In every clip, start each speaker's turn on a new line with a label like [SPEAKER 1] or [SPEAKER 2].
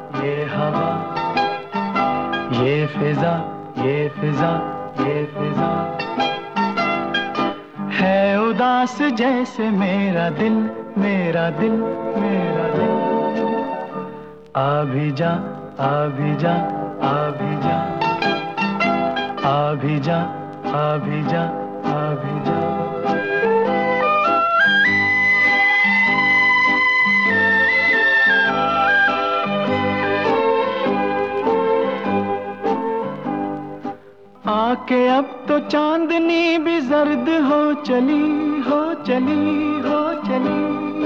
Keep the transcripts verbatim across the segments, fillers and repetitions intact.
[SPEAKER 1] ये हवा, ये फिजा, ये फिजा, ये फिजा है उदास जैसे मेरा दिल, मेरा दिल, मेरा दिल। आ भी जा, आ भी जा, आ भी जा, आ भी जा, आ भी जा, आ भी जा। आके अब तो चांदनी भी जर्द हो चली, हो चली, हो चली।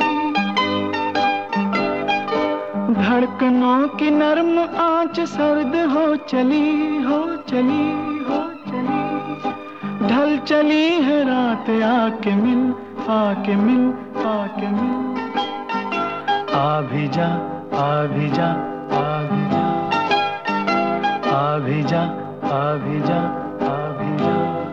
[SPEAKER 1] धड़कनों की नर्म आंच सर्द हो चली, हो चली, हो चली। ढल चली है रात, आके मिल, आके मिल, आके मिल। आ भी जा, आ भी जा, आ भी जा, आ भी जा, आ भी जा, आ भी जा।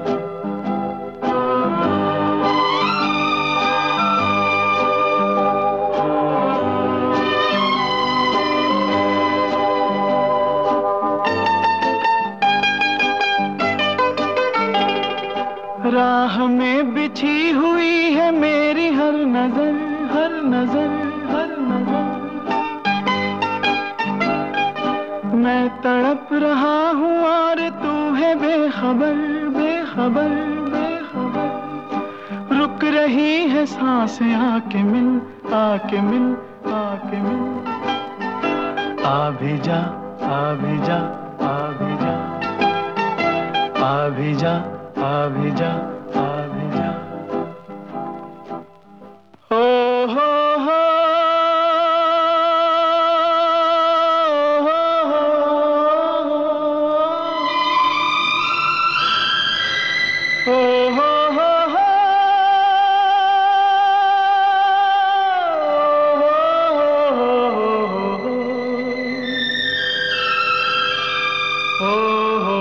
[SPEAKER 1] राह में बिछी हुई है मेरी हर नजर, हर नजर, हर नजर। मैं तड़प रहा हूँ और तू है बेखबर, बेखबर, बेखबर। रुक रही है सांसें, आके मिल, आके मिल, आके मिल। आ भी जा, आ भी जा, आ भी जा, आ भी जा, आ भी जा, आ भी जा। ओ हो हो, ओ हो हो हो, ओ हो